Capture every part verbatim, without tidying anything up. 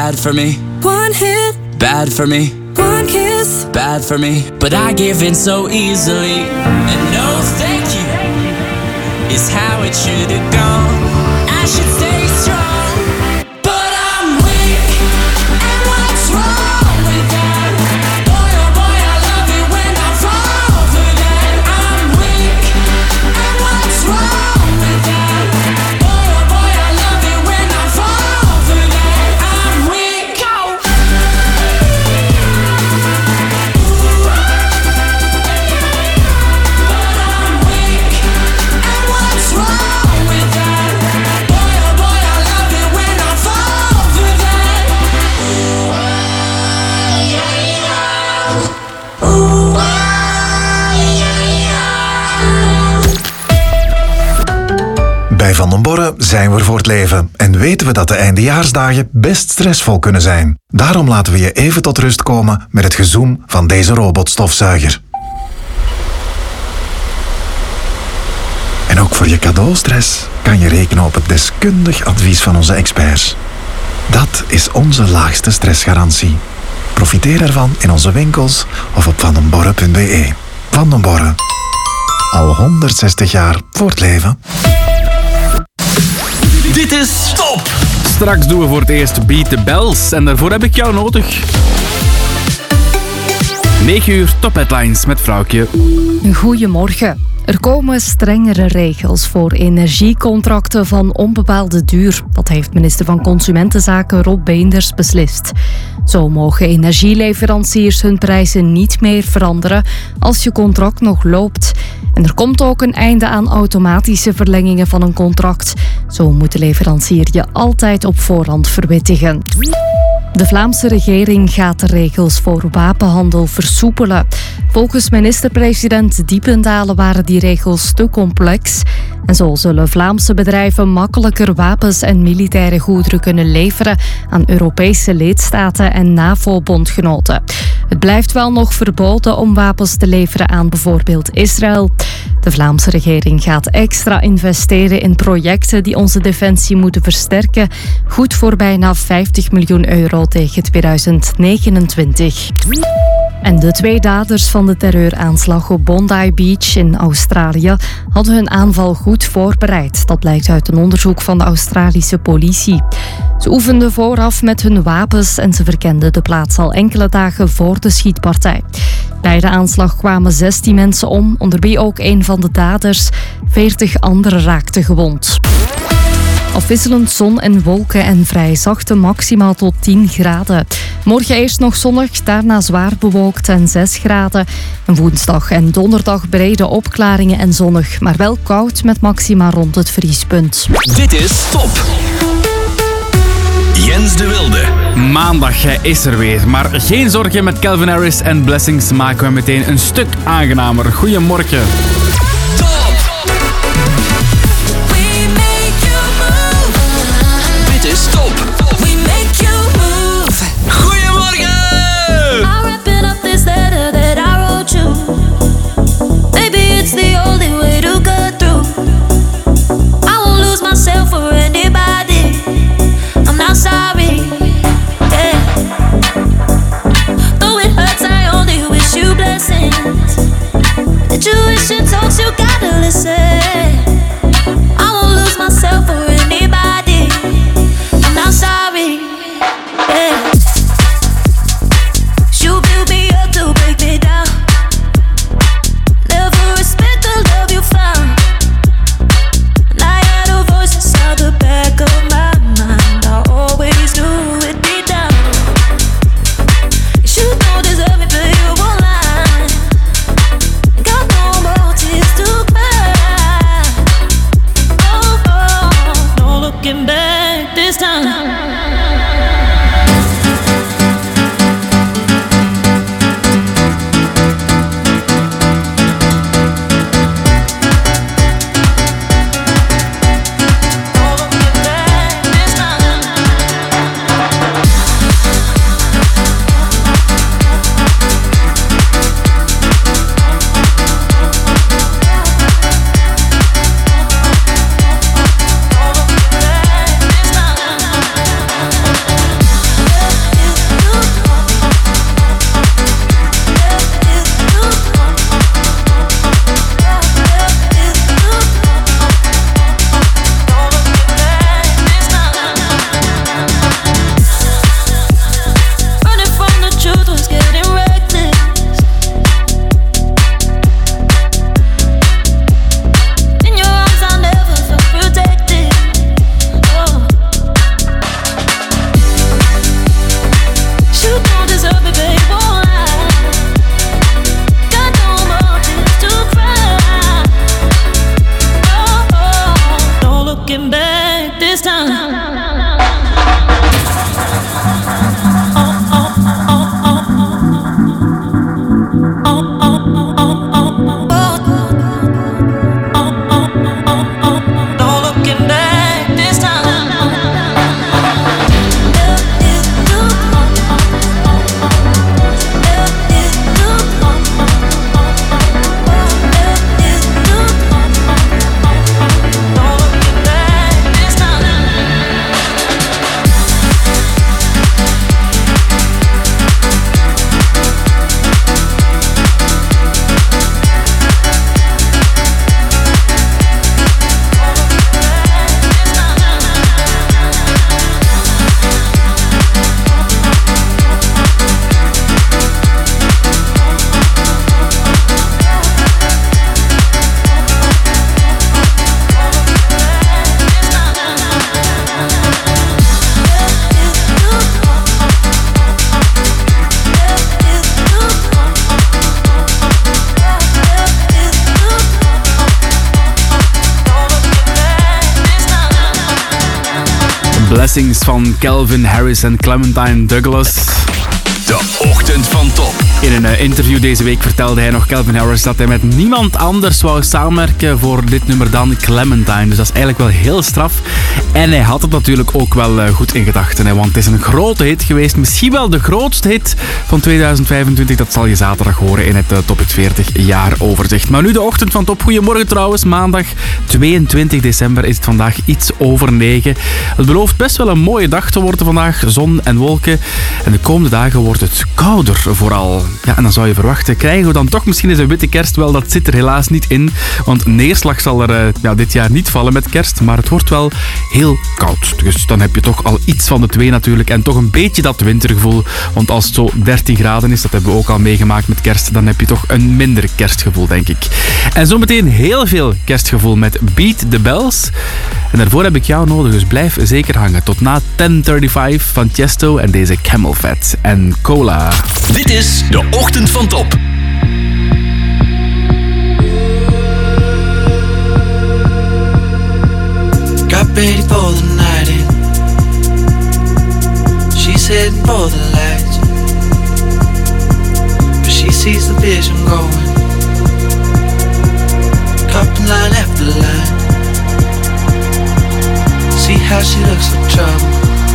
bad for me. One hit, Bad for me. one kiss. Bad for me. But I give in so easily. And no thank you is how it should have gone. I should stay strong, but I'm weak. And what's wrong with that? Boy, oh boy, I love it when I fall for that. I'm weak. And what's wrong with that? Boy, oh boy, I love it when I fall for that. I'm weak. But I'm weak. And what's wrong with that? Boy, oh boy, I love it when I fall for that. Bij Van den Borre zijn we er voor het leven en weten we dat de eindejaarsdagen best stressvol kunnen zijn. Daarom laten we je even tot rust komen met het gezoem van deze robotstofzuiger. En ook voor je cadeaustress kan je rekenen op het deskundig advies van onze experts. Dat is onze laagste stressgarantie. Profiteer ervan in onze winkels of op vandenborre punt b e. Van den Borre. Al honderdzestig jaar voor het leven. Dit is Top! Straks doen we voor het eerst Beat the Bells en daarvoor heb ik jou nodig. negen uur Top Headlines met Vrouwtje. Goedemorgen. Er komen strengere regels voor energiecontracten van onbepaalde duur. Dat heeft minister van Consumentenzaken Rob Beenders beslist. Zo mogen energieleveranciers hun prijzen niet meer veranderen als je contract nog loopt. En er komt ook een einde aan automatische verlengingen van een contract. Zo moet de leverancier je altijd op voorhand verwittigen. De Vlaamse regering gaat de regels voor wapenhandel versoepelen. Volgens minister-president Diependalen waren die regels te complex. En zo zullen Vlaamse bedrijven makkelijker wapens en militaire goederen kunnen leveren aan Europese lidstaten en NAVO-bondgenoten. Het blijft wel nog verboden om wapens te leveren aan bijvoorbeeld Israël. De Vlaamse regering gaat extra investeren in projecten die onze defensie moeten versterken. Goed voor bijna vijftig miljoen euro tegen tweeduizend negenentwintig. En de twee daders van de terreuraanslag op Bondi Beach in Australië hadden hun aanval goed voorbereid. Dat blijkt uit een onderzoek van de Australische politie. Ze oefenden vooraf met hun wapens en ze verkenden de plaats al enkele dagen voor de schietpartij. Bij de aanslag kwamen zestien mensen om, onder wie ook een van de daders. veertig anderen raakten gewond. Afwisselend zon en wolken en vrij zachte maximaal tot tien graden. Morgen eerst nog zonnig, daarna zwaar bewolkt en zes graden. En woensdag en donderdag brede opklaringen en zonnig, maar wel koud met maxima rond het vriespunt. Dit is Top! Jens de Wilde. Maandag is er weer, maar geen zorgen, met Calvin Harris en Blessings maken we meteen een stuk aangenamer. Goedemorgen. Dit is Top. We make you move. Goedemorgen. I'm wrapping up this letter that I wrote you. Maybe it's the only way to go through. I won't lose myself for anybody. I'm not sorry. Yeah. Though it hurts, I only wish you blessings. The tuition talks, you gotta listen. I won't lose myself for anybody. I'm not sorry. Yeah. You build me up to break me down. Never respect the love you found. And I had a voice inside the back of my mind. I always knew it'd be down. You don't deserve me, but you won't lie. Got no more tears to cry. Oh, oh, no looking back this time. this time. Blessings van Calvin Harris en Clementine Douglas. De Ochtend van Top. In een uh, interview deze week vertelde hij nog, Calvin Harris, dat hij met niemand anders wou samenwerken voor dit nummer dan Clementine. Dus dat is eigenlijk wel heel straf. En hij had het natuurlijk ook wel uh, goed in gedachten. Hè, want het is een grote hit geweest. Misschien wel de grootste hit van tweeduizend vijfentwintig. Dat zal je zaterdag horen in het uh, Top Hit veertig jaar overzicht. Maar nu de Ochtend van Top. Goedemorgen trouwens. Maandag tweeëntwintig december is het vandaag iets over negen. Het belooft best wel een mooie dag te worden vandaag. Zon en wolken. En de komende dagen wordt het kouder vooral. Ja, en dan zou je verwachten, krijgen we dan toch misschien eens een witte kerst? Wel, dat zit er helaas niet in. Want neerslag zal er uh, ja, dit jaar niet vallen met kerst. Maar het wordt wel heel koud. Dus dan heb je toch al iets van de twee natuurlijk. En toch een beetje dat wintergevoel. Want als het zo dertien graden is, dat hebben we ook al meegemaakt met kerst, dan heb je toch een minder kerstgevoel, denk ik. En zometeen heel veel kerstgevoel met Beat the Bells. En daarvoor heb ik jou nodig, dus blijf zeker hangen. Tot na tien vijfendertig van Tiesto en deze Camel Fat en Cola. Dit is de Ochtend van Top. Got ready for the night in. She's heading for the lights, but she sees the vision going. Cupping line after line. See how she looks like trouble.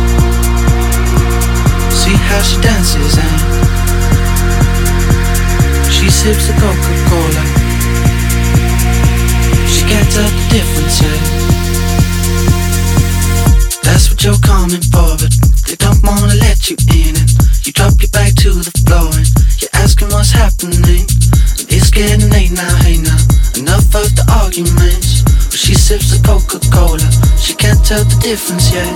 See how she dances and she sips the Coca-Cola. She can't tell the difference yet. That's what you're coming for, but they don't wanna let you in. And you drop your back to the floor and you're asking what's happening. It's getting late now, hey now. Enough of the arguments. But she sips the Coca-Cola. She can't tell the difference yet.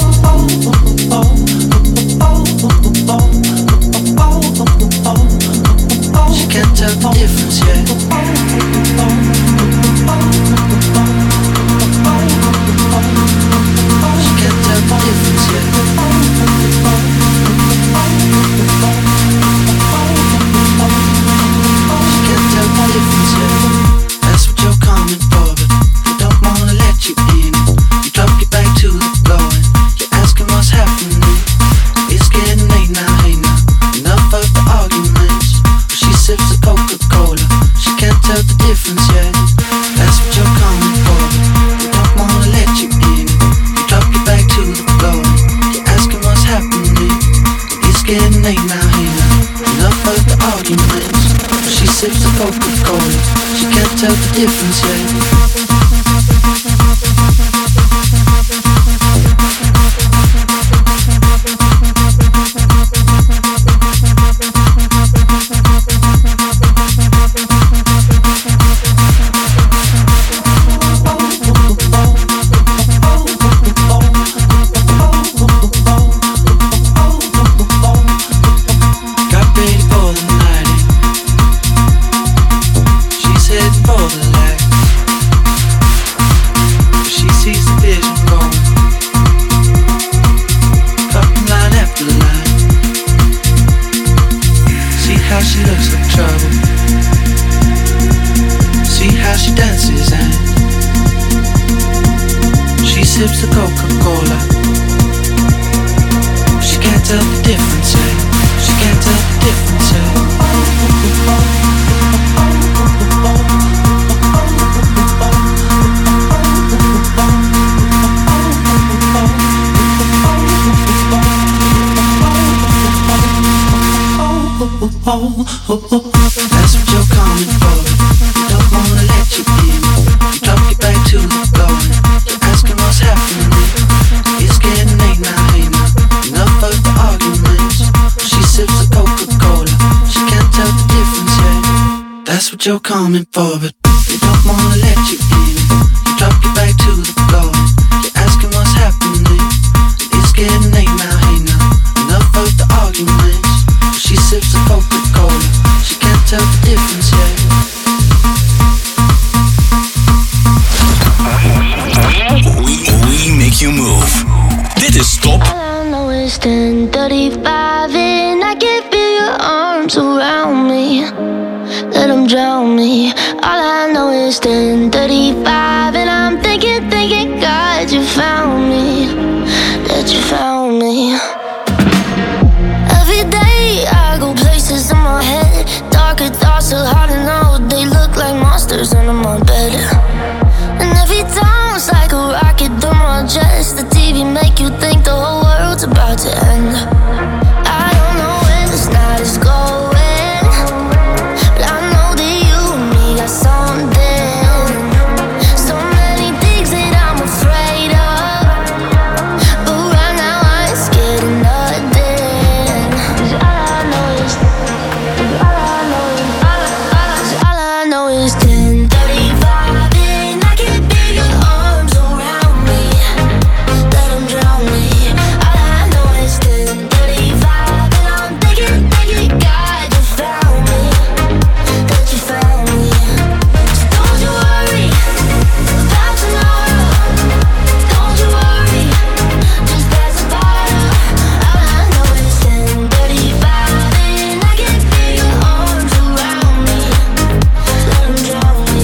She can't tell the difference yet. She can't tell the difference yet. She can't tell the difference yet. That's what you're coming for, but they don't wanna let you in. You drop your back to the floor and you're asking what's happening. It's getting late now, hey now. Enough of the arguments. But she sips the Coca-Cola. She can't tell the difference yet. That's what you're coming for, but they don't wanna let you in. You drop your back to the floor and you're asking what's happening. It's getting late now, hey now. Enough of the arguments. But she sips the Coca-Cola. She can't tell the difference yet. Got ready for the night in. She's heading for the light. tell the difference, eh? She can't tell the difference, eh? That's what you're coming for. You don't wanna let you in. You drop your back to the floor. You're asking what's happening. It's getting late now, hey now. Enough of the arguments. She sips a Coca-Cola. She can't tell the difference, yeah. That's what you're coming for, but you don't wanna let you in. You drop your back to the floor. You're asking what's happening. It's getting late now, hey now. Enough of the arguments. She sips a Coca-Cola. She can't tell the difference, yeah. We, we make you move. Dit is Top. All I know is ten thirty-five and I can feel your arms around me. Let them drown me. All I know is ten thirty-five and I'm thinking, thinking, God, you found me. That you found me. Every day I go places in my head. Darker thoughts are hard to know. They look like monsters under my bed. And every time it's like a rocket through my chest. The T V make you think the whole world's about to end. I don't know where this night is going, but I know that you and me got something. So many things that I'm afraid of, but right now I ain't scared of nothing. 'Cause all I know is, 'cause all I know is, all I, all I, 'cause all I know is ten thirty-five and I can feel your arms around me. Let them drown me. All I know is ten thirty-five and I'm thinking, thinking, God, you found me. That you found me. So don't you worry about tomorrow. Don't you worry, just pass the bottle. All I know is ten thirty-five and I can feel your arms around me. Let them drown me.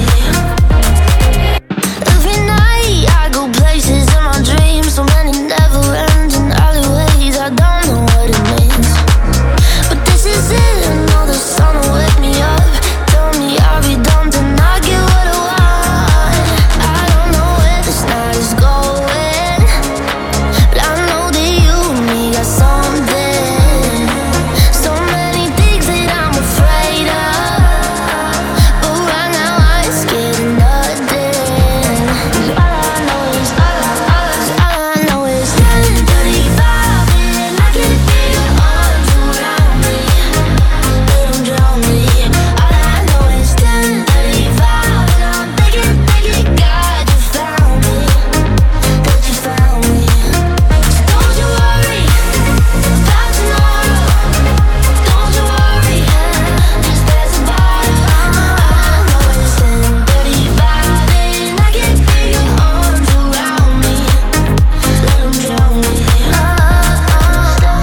Every night I go places in my dreams. So many never ending alleyways. I don't know what it means, but this is it. I know the sun will wake me up. Tell me I'll be done to not get what I want. I don't know where this night is going, but I know that you and me got something. So many things that I'm afraid of, but right now I ain't scared of nothing. 'Cause all I know is, all I, all I, all I know is ten thirty-five and I can feel your arms around me. Let them drown me. All I know is ten thirty-five and I'm thinking, thinking, God, you found me. That you found me. So don't you worry about tomorrow. Don't you worry, just pass the bottle. All I know is ten thirty-five and I can feel your arms around me. Let them drown me. Oh, oh, ten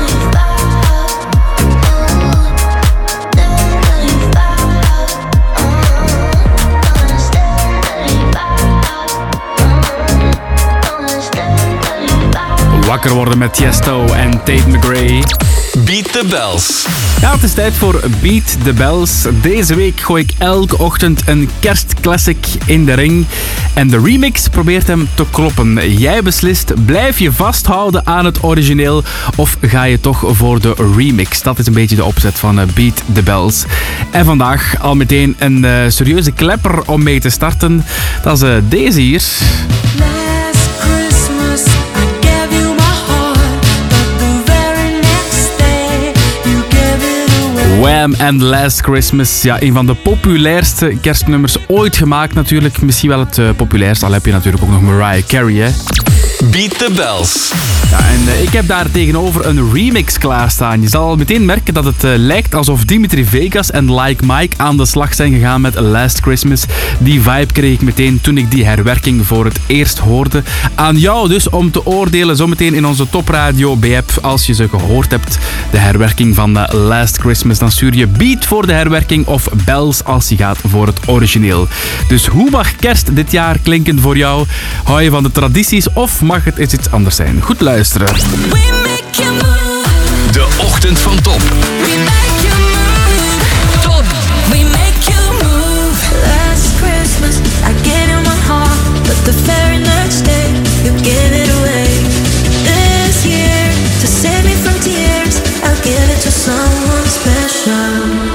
thirty-five. Wakker worden met Tiesto en Tate McRae. Beat the Bells. Ja, het is tijd voor Beat the Bells. Deze week gooi ik elke ochtend een kerstclassic in de ring. En de remix probeert hem te kloppen. Jij beslist, blijf je vasthouden aan het origineel of ga je toch voor de remix? Dat is een beetje de opzet van Beat the Bells. En vandaag al meteen een uh, serieuze klepper om mee te starten. Dat is uh, deze hier. Last Christmas I gave you my heart, but the very next day you gave it away. Wham! And Last Christmas. Ja, een van de populairste kerstnummers ooit gemaakt natuurlijk. Misschien wel het uh, populairste, al heb je natuurlijk ook nog Mariah Carey, hè. Beat the Bells. Ja, en uh, ik heb daar tegenover een remix klaarstaan. Je zal al meteen merken dat het uh, lijkt alsof Dimitri Vegas en Like Mike aan de slag zijn gegaan met Last Christmas. Die vibe kreeg ik meteen toen ik die herwerking voor het eerst hoorde. Aan jou dus om te oordelen zometeen in onze topradio B-app. Als je ze gehoord hebt, de herwerking van uh, Last Christmas, dan stuur je Beat voor de herwerking of Bells als je gaat voor het origineel. Dus hoe mag kerst dit jaar klinken voor jou? Hou je van de tradities of mag het eens iets anders zijn? Goed luisteren. We make you move. De ochtend van Top. We make you move. Top. We make you move. Last Christmas, I gave you my heart, but the very next day, you gave it away. This year, to save me from tears, I'll give it to someone special.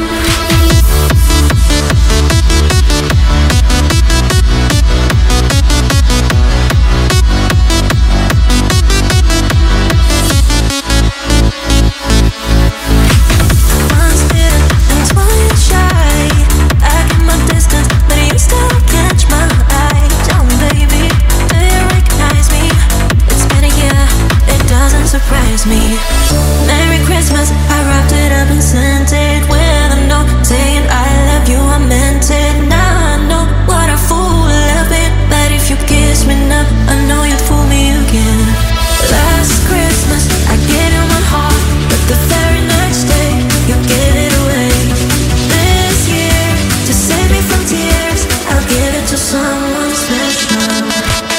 Surprise me. Merry Christmas, I wrapped it up and sent it with a note saying I love you, I meant it. Now I know what a fool I've been, but if you kiss me now, I know you'd fool me again. Last Christmas, I gave you my heart, but the very next day, you gave it away. This year, to save me from tears, I'll give it to someone special.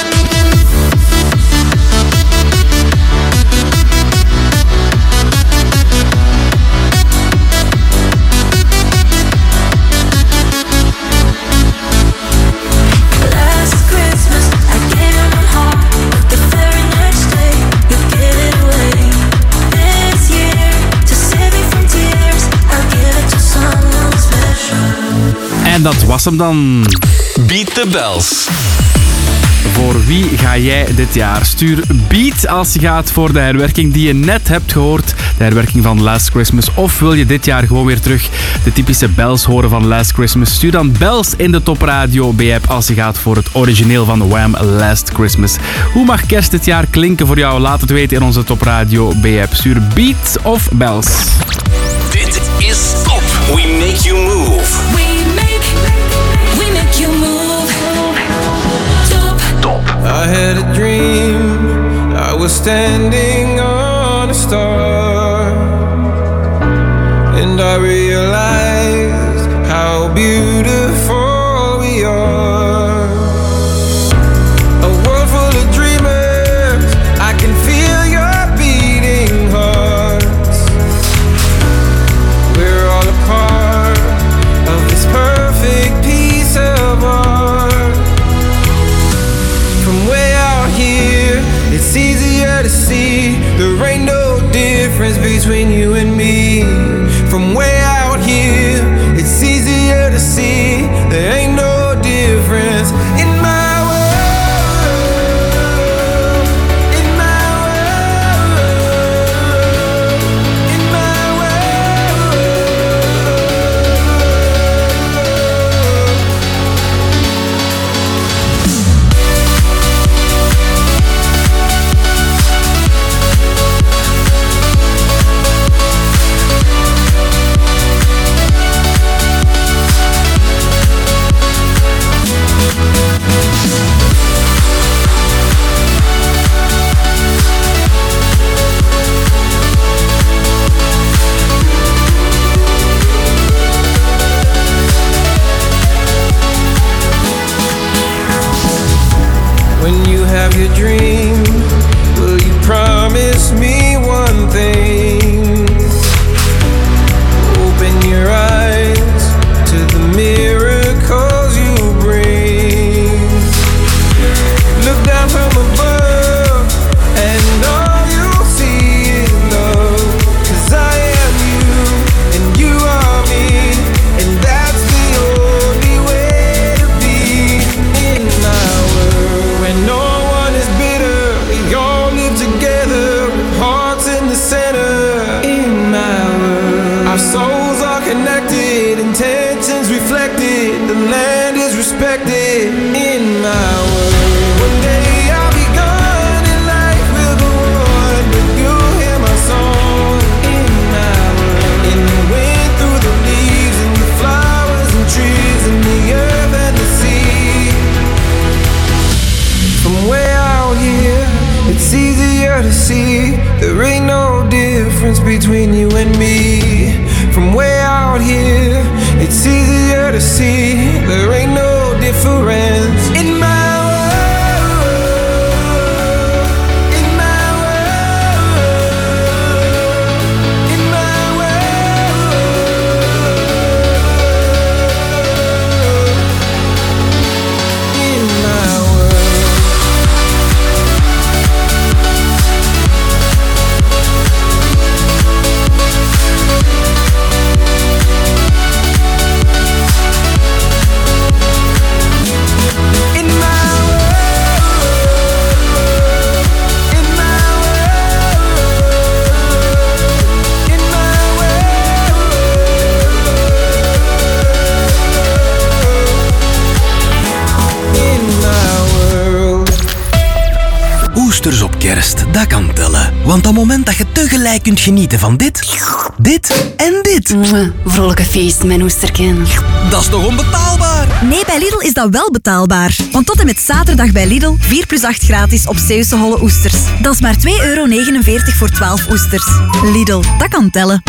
En dat was hem dan. Beat the Bells. Voor wie ga jij dit jaar? Stuur Beat als je gaat voor de herwerking die je net hebt gehoord. De herwerking van Last Christmas. Of wil je dit jaar gewoon weer terug de typische Bells horen van Last Christmas? Stuur dan Bells in de Top Radio B-app als je gaat voor het origineel van Wham! Last Christmas. Hoe mag kerst dit jaar klinken voor jou? Laat het weten in onze Top Radio B-app. Stuur Beat of Bells. Dit is Top. We make you move. We make, we make you move. Top. Top. I had a dream. I was standing on a star, and I realized how beautiful we are. A world full of dreamers. I can feel your beating hearts. We're all a part of this perfect piece of art. From way out here, it's easier to see there ain't no difference between you and me. From way out here, it's easier to see there ain't no difference in my world, in my world, in my world. When you have your dream, will you promise me one thing? Open your eyes to the miracles you bring. Look down from above, and all you'll see is love. 'Cause I am you, and you are me, and that's the only way to be in my world. When no one is bitter, we all live together with hearts in the center. In my world, our souls are connected, intentions reflected, the land is respected. In my world, one day I'll be gone and life will go on, but you'll hear my song. In my world, in the wind, through the leaves, and the flowers and trees, and the earth and the sea. From way out here, it's easier to see there ain't no difference between you and me. From way out here, it's easier to see there ain't no difference in my world, in my world, Juist, dat kan tellen. Want op het moment dat je tegelijk kunt genieten van dit, dit en dit. Vrolijke feest, mijn oesterken. Dat is toch onbetaalbaar? Nee, bij Lidl is dat wel betaalbaar. Want tot en met zaterdag bij Lidl vier plus acht gratis op Zeeuwse holle oesters. Dat is maar twee euro negenenveertig voor twaalf oesters. Lidl, dat kan tellen.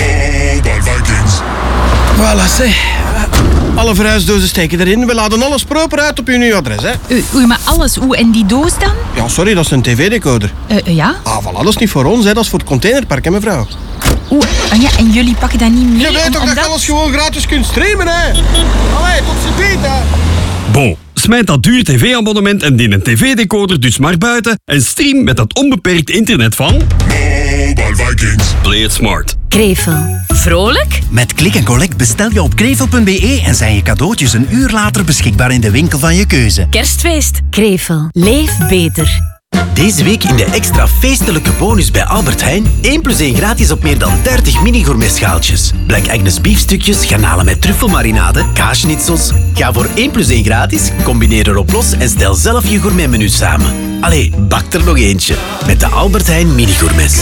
Voilà, zeg. Alle verhuisdozen steken erin. We laden alles proper uit op uw nieuw adres, hè. Uh, oei, maar alles. Hoe en die doos dan? Ja, sorry, dat is een tv-decoder. Uh, uh, ja? Ah, voilà, dat is niet voor ons, hè. Dat is voor het containerpark, hè, mevrouw. Oeh, uh, ja, en jullie pakken dat niet mee? Je weet om, toch om dat je alles gewoon gratis kunt streamen, hè. Allee, tot ziens, hè. Bon, smijt dat duur tv-abonnement en die een tv-decoder dus maar buiten en stream met dat onbeperkt internet van... Mobile Vikings. Play it smart. Krevel. Vrolijk? Met Klik en Collect bestel je op krevel punt be en zijn je cadeautjes een uur later beschikbaar in de winkel van je keuze. Kerstfeest. Krevel. Leef beter. Deze week in de extra feestelijke bonus bij Albert Heijn één plus één gratis op meer dan dertig mini-gourmet schaaltjes. Black Agnes biefstukjes, garnalen met truffelmarinade, kaasschnitzels. Ga voor één plus één gratis, combineer erop los en stel zelf je gourmetmenu samen. Allee, bak er nog eentje. Met de Albert Heijn mini-gourmets.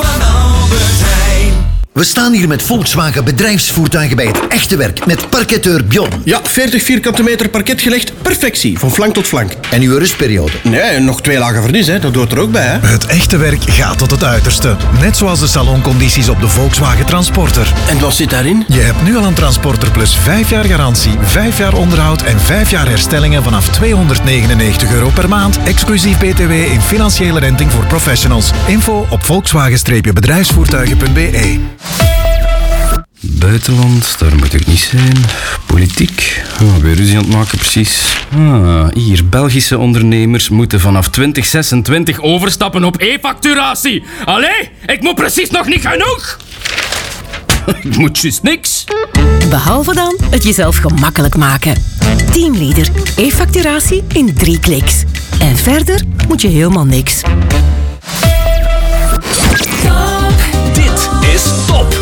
We staan hier met Volkswagen bedrijfsvoertuigen bij het echte werk met parketeur Bjorn. Ja, veertig vierkante meter parket gelegd, perfectie, van flank tot flank. En uw rustperiode? Nee, nog twee lagen vernis, hè. Dat hoort er ook bij, hè. Het echte werk gaat tot het uiterste. Net zoals de saloncondities op de Volkswagen Transporter. En wat zit daarin? Je hebt nu al een Transporter Plus vijf jaar garantie, vijf jaar onderhoud en vijf jaar herstellingen vanaf tweehonderdnegenennegentig euro per maand, exclusief B T W in financiële renting voor professionals. Info op volkswagen bedrijfsvoertuigen punt be. Buitenland, daar moet ik niet zijn. Politiek, oh, weer ruzie aan het maken precies. Ah, hier, Belgische ondernemers moeten vanaf twintig zesentwintig overstappen op e-facturatie. Allee, ik moet precies nog niet genoeg. Ik moet juist niks. Behalve dan het jezelf gemakkelijk maken. Teamleader. E-facturatie in drie kliks. En verder moet je helemaal niks. Dit is Top.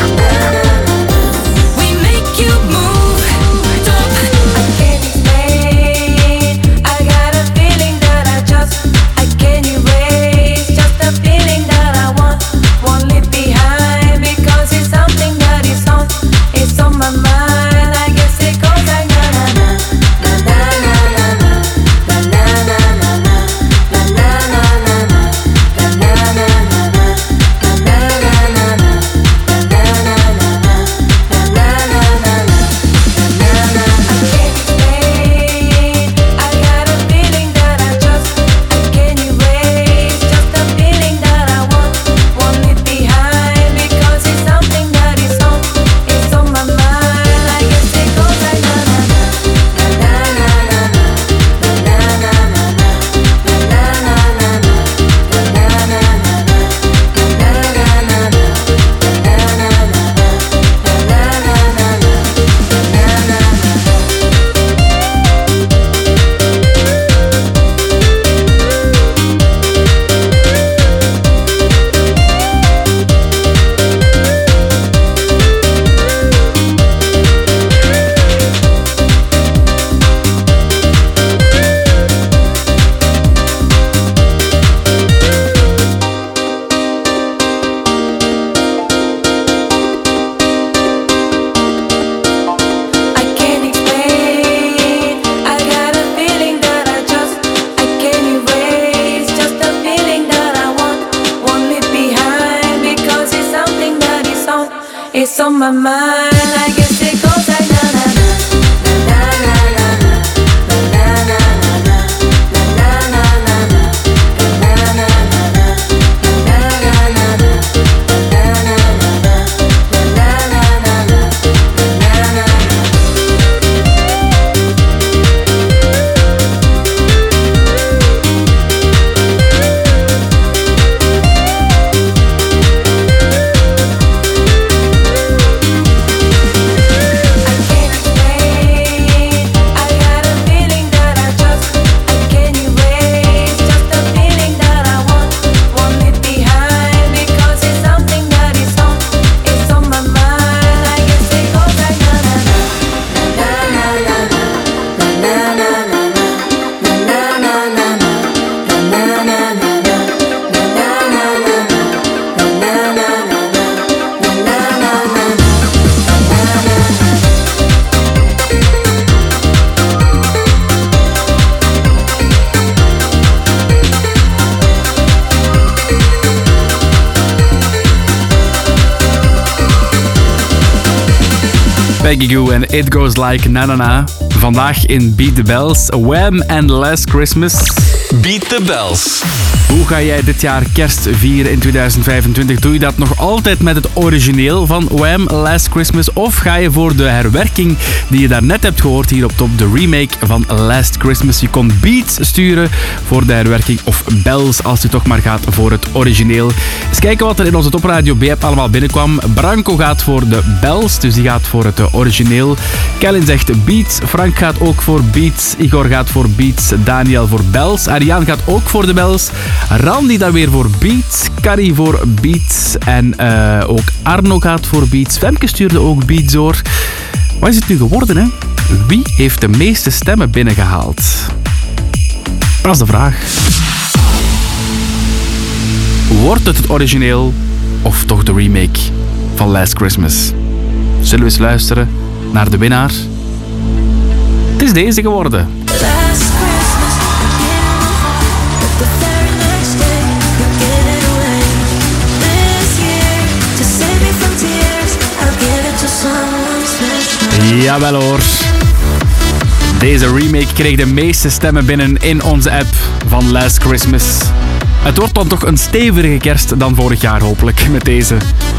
It's on my mind, I guess it goes like na na na na na na na na na Peggy Goo en It Goes Like Na Na Na. Vandaag in Beat the Bells, Wham! And Last Christmas. Beat the Bells. Hoe ga jij dit jaar kerst vieren in tweeduizend vijfentwintig? Doe je dat nog altijd met het origineel van Wham! Last Christmas? Of ga je voor de herwerking die je daarnet hebt gehoord hier op top, de remake van Last Christmas? Je kon beats sturen voor de herwerking of bells als je toch maar gaat voor het origineel. Eens kijken wat er in onze topradio B-app allemaal binnenkwam. Branko gaat voor de bells, dus die gaat voor het origineel. Kellen zegt beats, Frank gaat ook voor beats, Igor gaat voor beats, Daniel voor bells, Ariaan gaat ook voor de bells, Randy dan weer voor beats, Carrie voor beats en uh, ook Arno gaat voor beats. Femke stuurde ook beats door. Wat is het nu geworden, hè? Wie heeft de meeste stemmen binnengehaald? Dat is de vraag. Wordt het het origineel of toch de remake van Last Christmas? Zullen we eens luisteren naar de winnaar? Het is deze geworden. Jawel hoor. Deze remake kreeg de meeste stemmen binnen in onze app van Last Christmas. Het wordt dan toch een stevige kerst dan vorig jaar hopelijk met deze.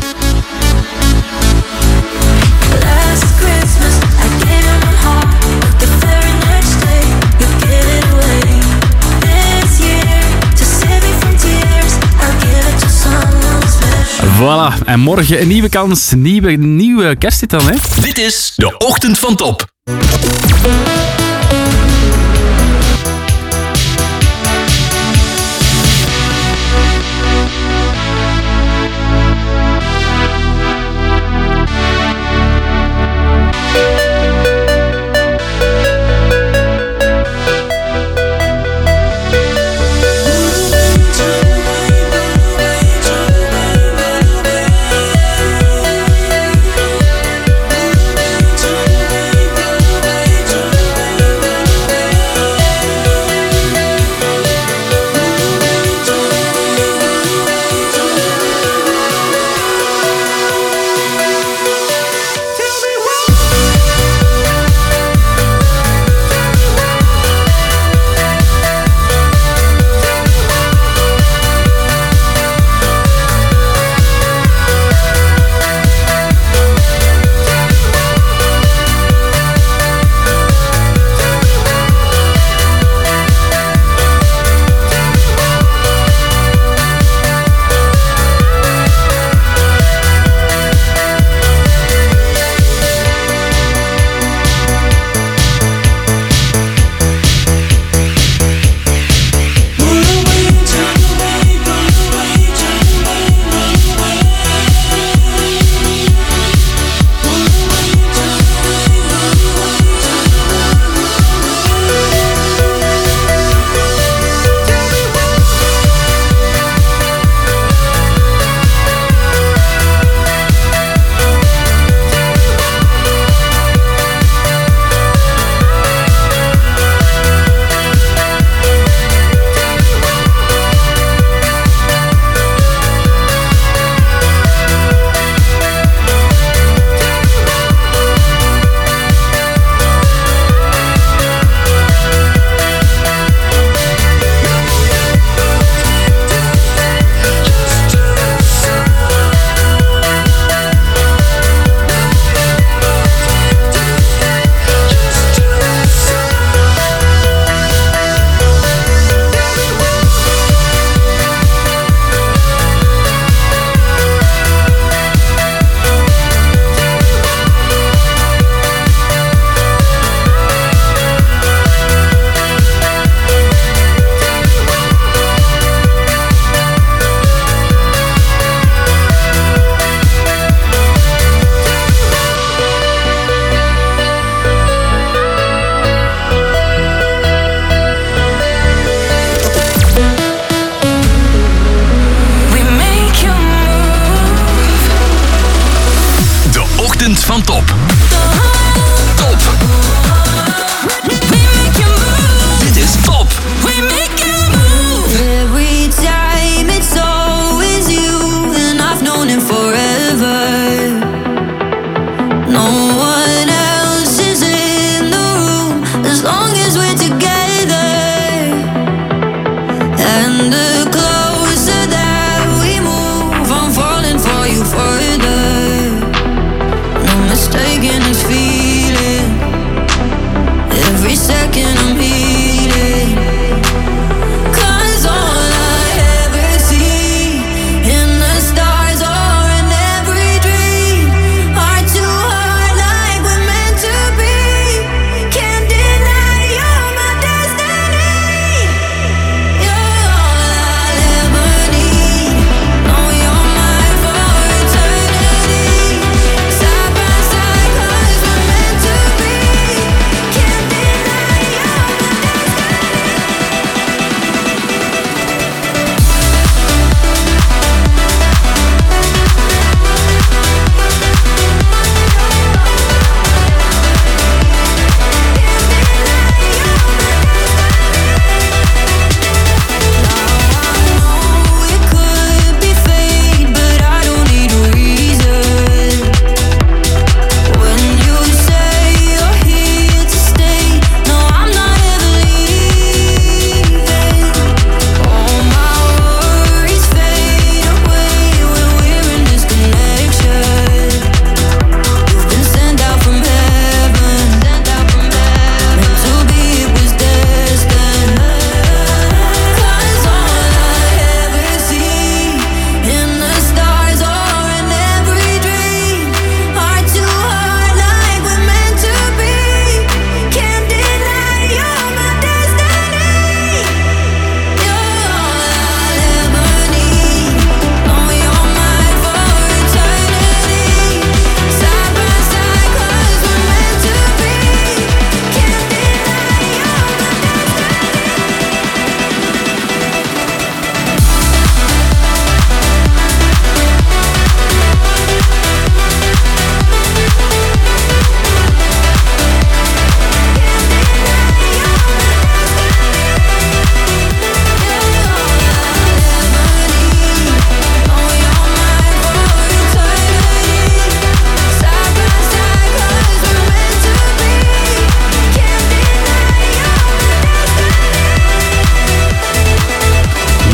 Voilà, en morgen een nieuwe kans, nieuwe, nieuwe kersthit dan, hè? Dit is de Ochtend van Top.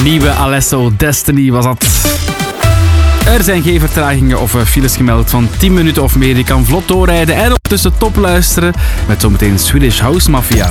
nieuwe Alesso Destiny was dat. Er zijn geen vertragingen of files gemeld van tien minuten of meer. Je kan vlot doorrijden en ondertussen top luisteren met zometeen Swedish House Mafia.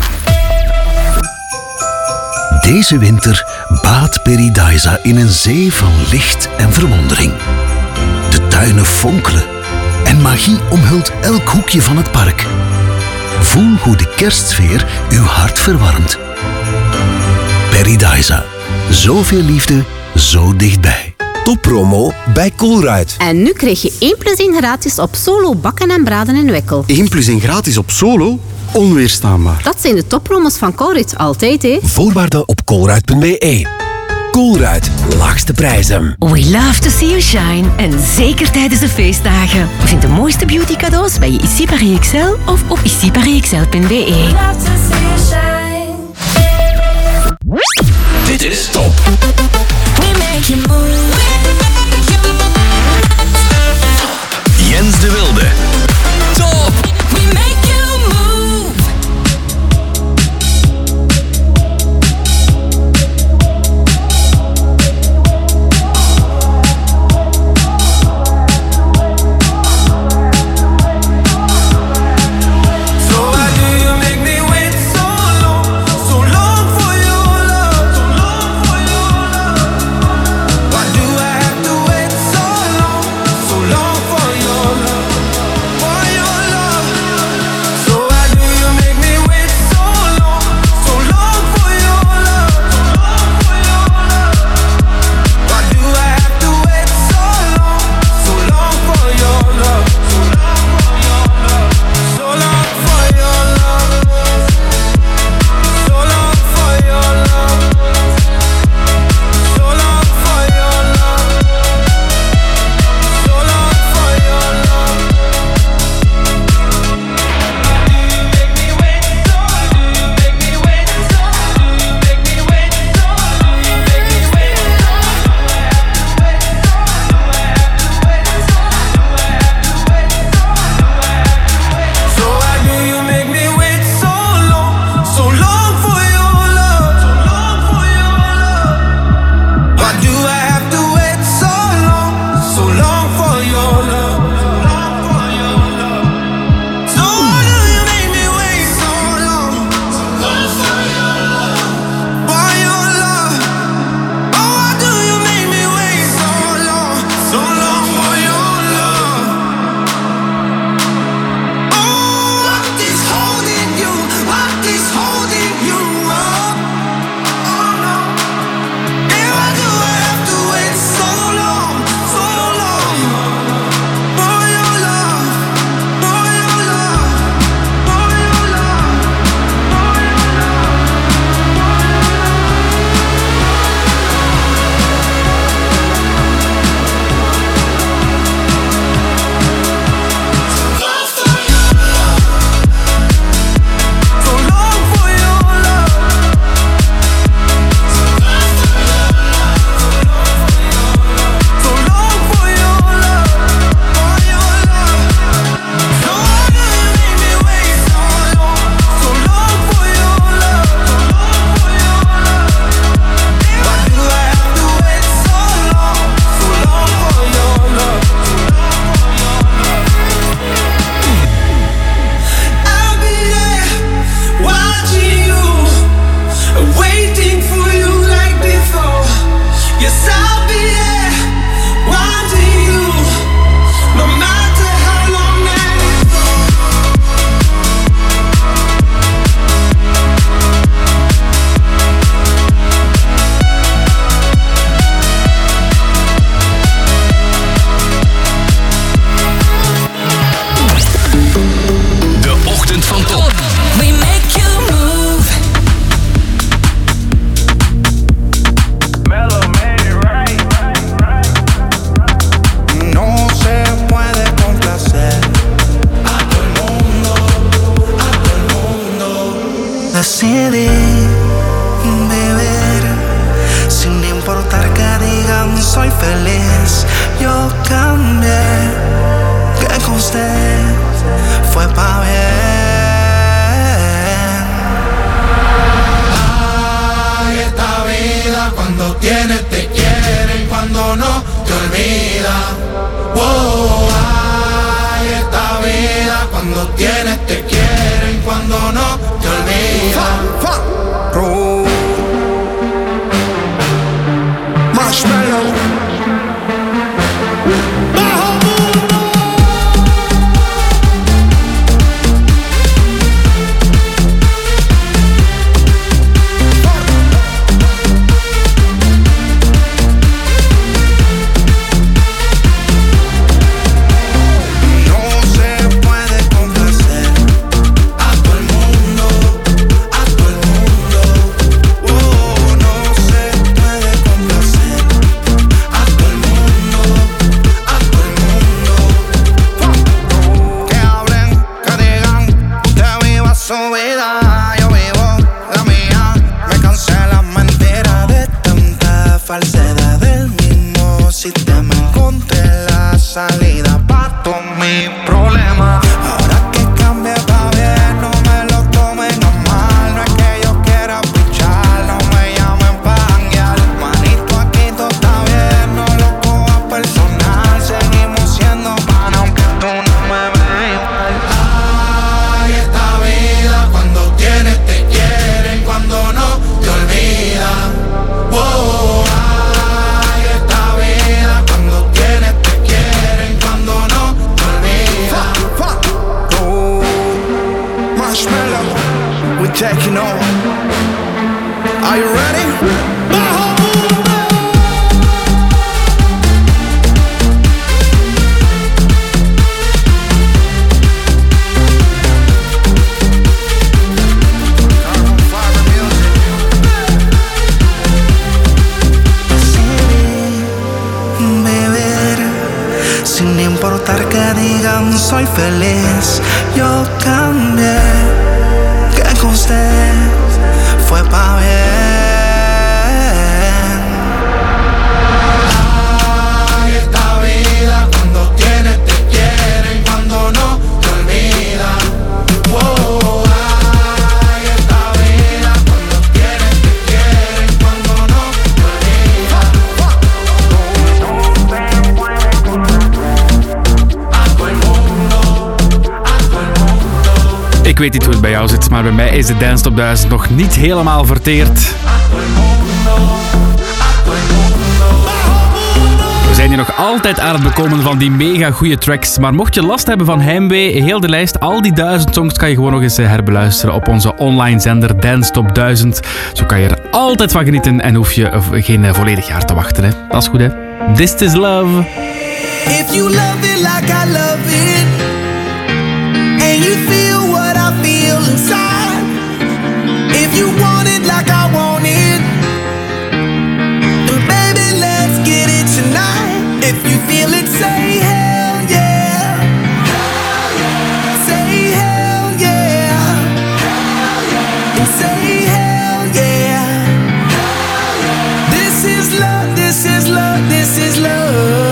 Deze winter baadt Paradisa in een zee van licht en verwondering. De tuinen fonkelen en magie omhult elk hoekje van het park. Voel hoe de kerstsfeer uw hart verwarmt. Paradisa. Zoveel liefde, zo dichtbij. Toppromo bij Colruyt. En nu krijg je één plus één gratis op Solo bakken en braden in Wekkel. één plus één gratis op Solo? Onweerstaanbaar. Dat zijn de toppromos van Colruyt, altijd hè. Voorwaarden op colruyt punt b e. Colruyt, laagste prijzen. We love to see you shine. En zeker tijdens de feestdagen. Vind de mooiste beauty cadeaus bij je Issy Paris X L of op issy paris x l punt b e. Dit is Top. We make you move. Jens de Wilde. Top. We make you move. So why do you make me wait so long, so long for your love, so long for your love? Why olvida. Wow, ay, esta vida cuando tienes te quieren, cuando no te olvidan. Marshmallow. Falsedad del mismo sistema. Encontré la salida pa' todos mis problemas. Ahora que cambie pa' bien, no me lo tomen a mal. No es que yo quiera pichar, no me llamen pa' janguear. Manito, aquí todo está bien, no lo cojas personal. Seguimos siendo pan aunque tú no me veas mal. Ay, esta vida cuando tienes te quieren, cuando no te olvidan. Wow. Taking over. Are you ready? Beber sin importar que digan soy feliz. Yo cambié. Usted fue pa' bien. Ay, esta vida cuando tienes te quieren, cuando no te olvidan. Wow, ay, esta vida cuando tienes te quieren, cuando no te olvidan. A todo el mundo, a todo el mundo. Ik weet niet hoe het bij jou zit, maar bij mij is de Dance Top duizend nog niet helemaal verteerd. We zijn hier nog altijd aan het bekomen van die mega goede tracks. Maar mocht je last hebben van heimwee, heel de lijst, al die duizend songs kan je gewoon nog eens herbeluisteren op onze online zender Dance Top duizend. Zo kan je er altijd van genieten en hoef je geen volledig jaar te wachten. Hè. Dat is goed, hè. This is love. If you love it like I love it, and you feel what I feel inside, if you want it like I want it, then baby let's get it tonight. If you feel it, say hell yeah. Say hell yeah. And say hell yeah. This is love, this is love, this is love.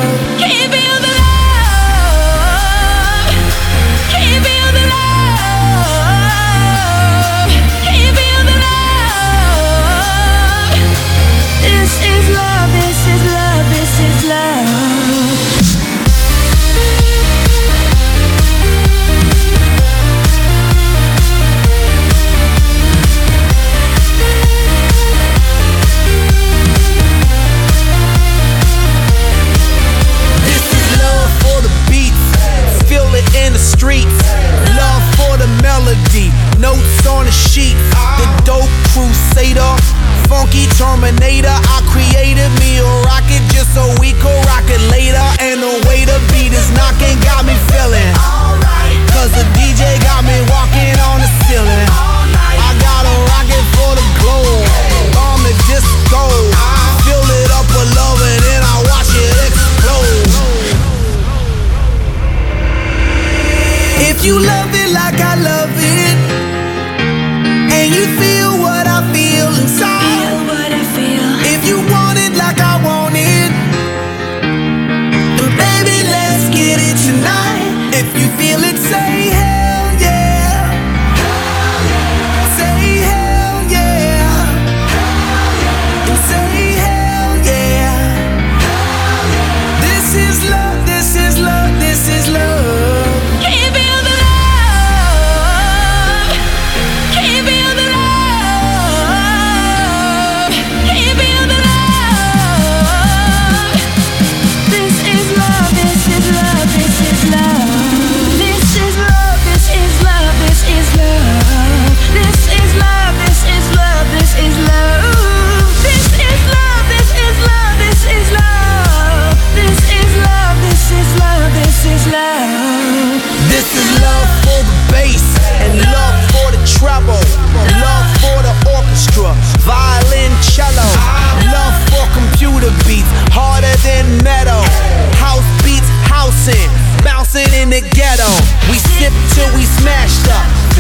Notes on the sheet, the dope crusader, funky Terminator. I created me a rocket just so we could rock it later. And the way the beat is knocking got me feeling cause the D J got me walking on the ceiling. I got a rocket for the globe, bomb the disco, fill it up with love and then I watch it explode. If you love it like I love it, and you feel what I feel inside, feel what I feel. If you want it like I want it, then baby let's get it tonight. If you feel it, say hell yeah. Say hell yeah. And say hell yeah. This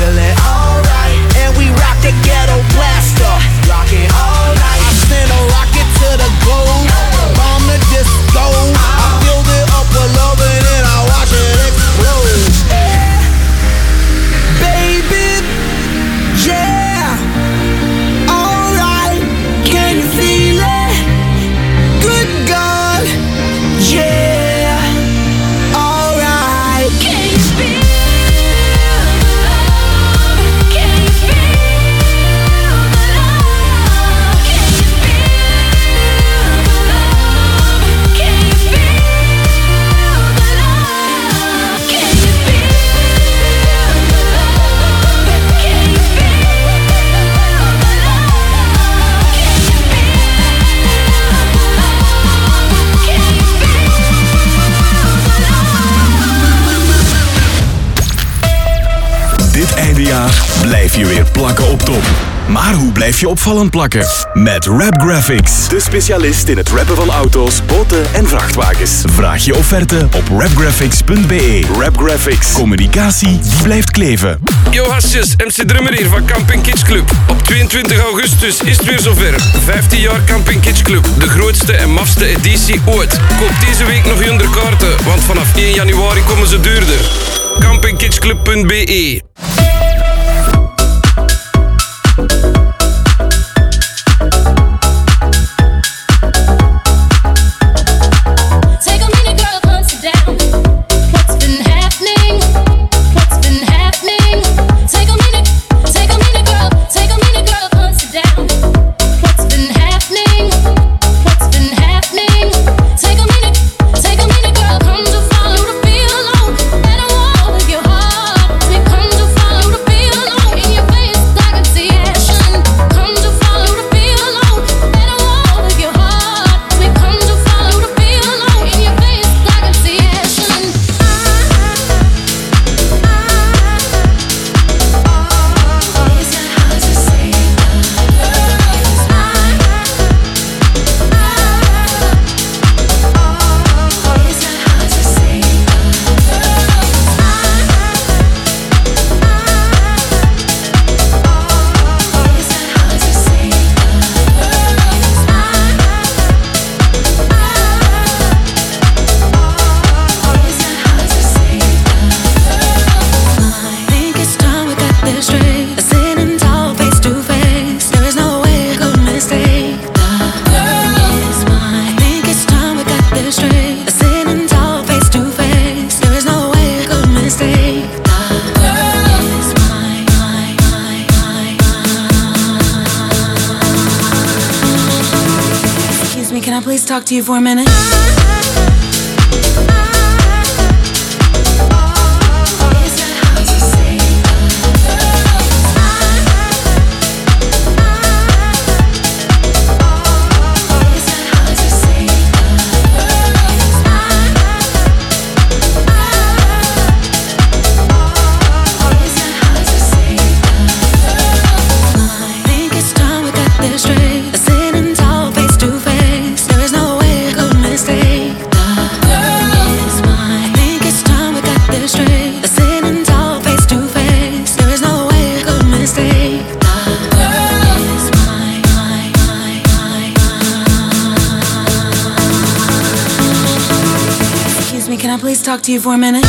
feeling alright. And we rock the ghetto blaster, rocking all night. I send a rocket to the globe, bomb the disco. I filled it up with love and then I watch it explode. Baby, yeah, alright. Can you feel it? Good God, yeah, alright. Can you feel the love? Can you feel the love? Can you feel the love? Can you feel the love? Can you feel the love? Can you feel the Dit eindejaar blijf je weer plakken op top. Maar hoe blijf je opvallend plakken? Met Rap Graphics, de specialist in het rappen van auto's, boten en vrachtwagens. Vraag je offerte op rapgraphics punt b e. Rap Graphics, communicatie die blijft kleven. Yo hasjes, M C Drummer hier van Camping Kids Club. Op tweeëntwintig augustus is het weer zover. vijftien jaar Camping Kids Club, de grootste en mafste editie ooit. Koop deze week nog je kaarten, want vanaf één januari komen ze duurder. camping kids club punt b e. Can I please talk to you for a minute? Can I please talk to you for a minute?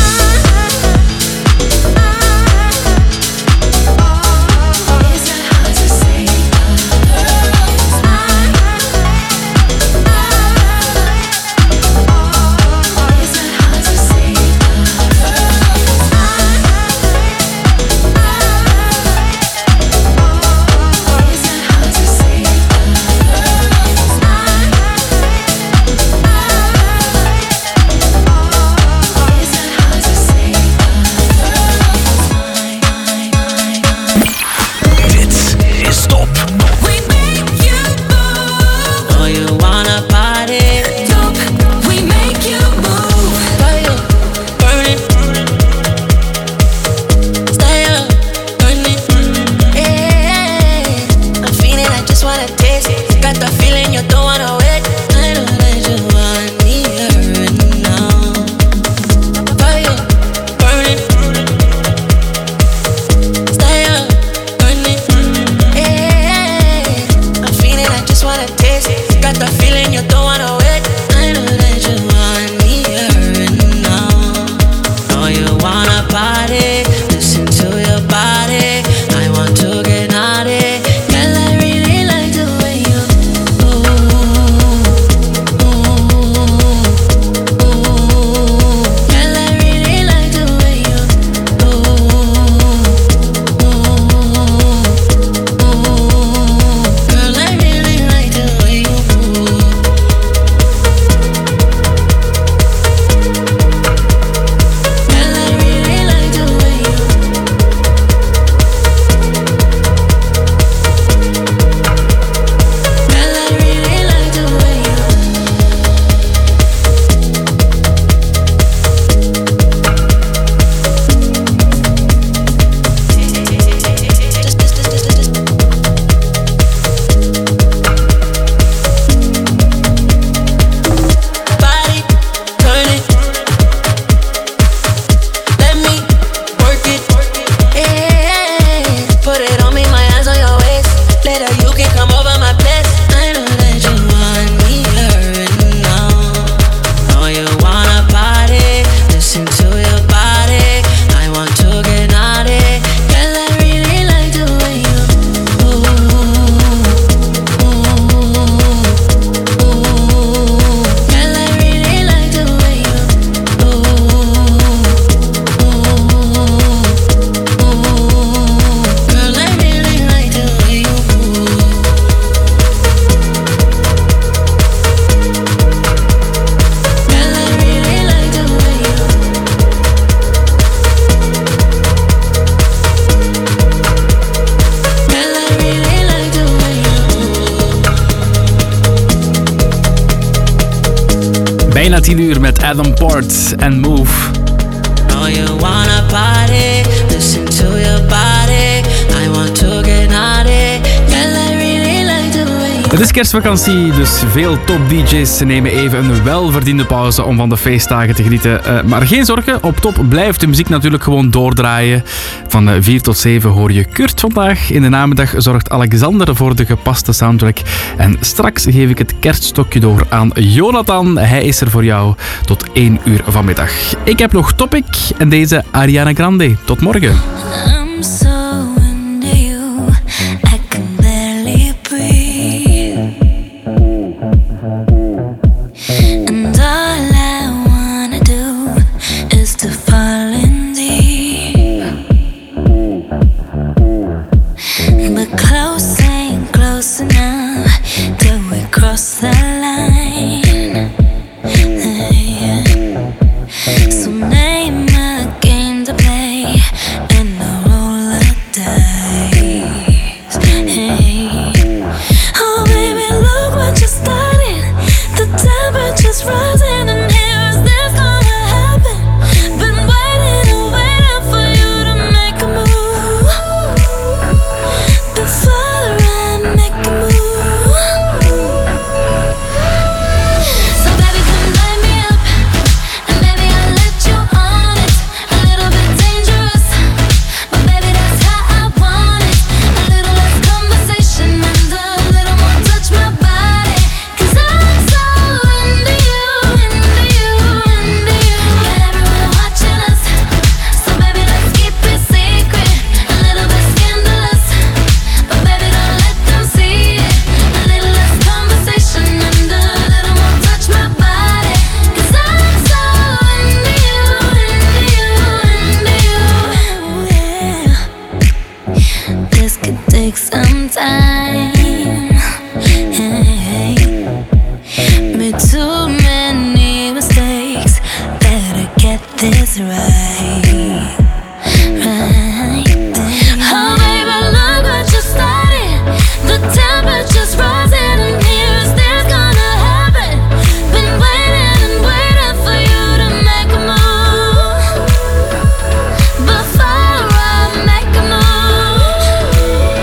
bijna tien uur met Adam Port en Move. Oh, you wanna party? Listen to your body. I want to get naughty. Girl, I really like the way you... Het is kerstvakantie, dus veel top D J's nemen even een welverdiende pauze om van de feestdagen te genieten. Uh, maar geen zorgen, op top blijft de muziek natuurlijk gewoon doordraaien. Van vier tot zeven hoor je Kurt vandaag. In de namiddag zorgt Alexander voor de gepaste soundtrack. En straks geef ik het kerststokje door aan Jonathan. Hij is er voor jou tot één uur vanmiddag. Ik heb nog Topic en deze Ariana Grande. Tot morgen. I'm so into you, I can barely breathe. And all I wanna do is to fall in deep. But close ain't close enough till we cross the line. So name a game to play and a roll of dice. Hey. Oh baby, look what you started. The temperature's rising and here is this gonna happen. Been waiting and waiting for you to make a move. Before I make a move. So baby, come light me up. And baby, I'll let you on it. A little bit dangerous, but baby, that's how I want it. A little less conversation and a little more touch my body. Cause I'm so into you, into you, into you. Got everyone watching us, so baby, let's keep it secret. A little bit scandalous, but baby, don't let them see it. A little less conversation and a little more touch my body. Cause I'm so into you, into you, into you. Yeah. This could take some time. Hey. Made too many mistakes. Better get this right. Right. Oh baby, look what you started. The temperature's rising and here is this gonna happen. Been waiting and waiting for you to make a move. Before I make a move.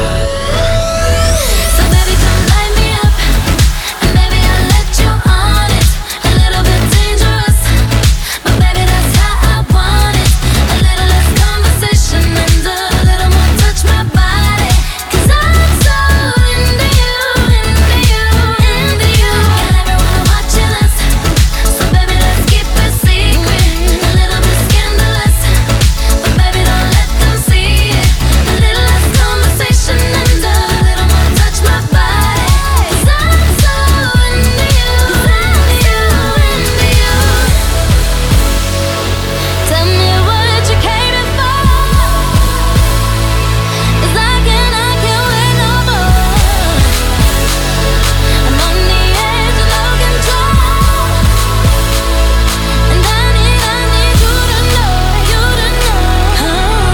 So baby, come light me up. And baby, I'll let you on it. A little bit dangerous, but baby, that's how I want it. A little less conversation and a little more touch my body. Cause I'm so into you, into you, into you. Got everyone watching us, so baby, let's keep it secret. A little bit scandalous, but baby, don't let them see it. A little less conversation and a little more touch my body. Cause I'm so into you, into you, into you. Tell me what you cater for. Cause I can't, I can't wait no more. I'm on the edge of no control. And I need, I need you to know, you to know.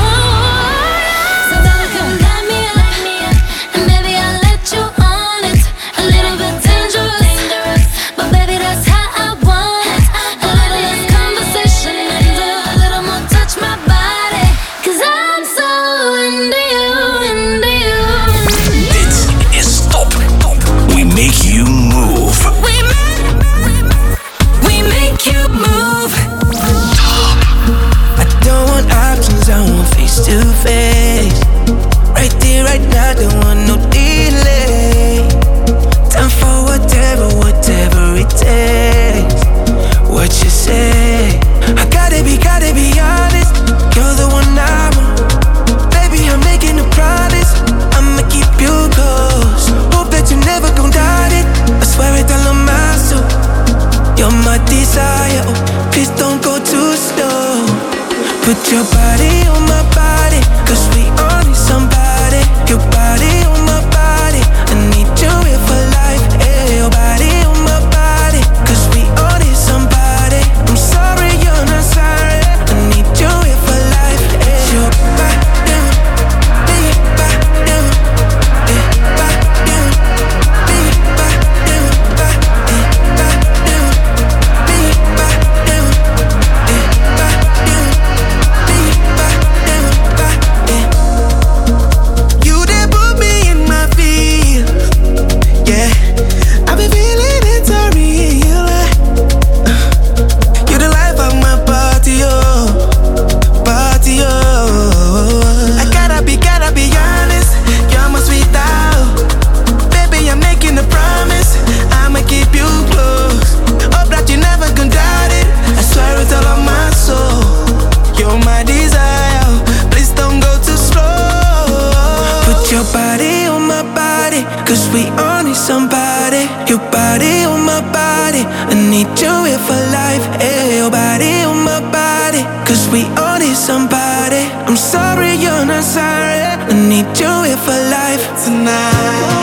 So baby, come light me up. And baby, I'll let you on it. A little bit dangerous, but baby, that's how I want it. A little less conversation and a little more touch my body. Cause I'm so into you, into you, into you. Dit is Top. We make you move. We make, we make you move. I don't want options, I want face to face. Right there, right now, don't want no delay. Time for whatever, whatever it takes. What you say? I gotta be, gotta be honest. You're the one I want. Baby, I'm making a promise. I'ma keep you close. Hope that you never gon' doubt it. I swear it all on my soul. You're my desire. Oh, please don't go too slow. Put your body on my body, cause we all need somebody. Your body on my body, I need you here for life. Hey, your body on my body, cause we all need somebody. I'm sorry you're not sorry, I need you here for life. Hey, your body, your body, your body, your body, your body. need you here for life tonight.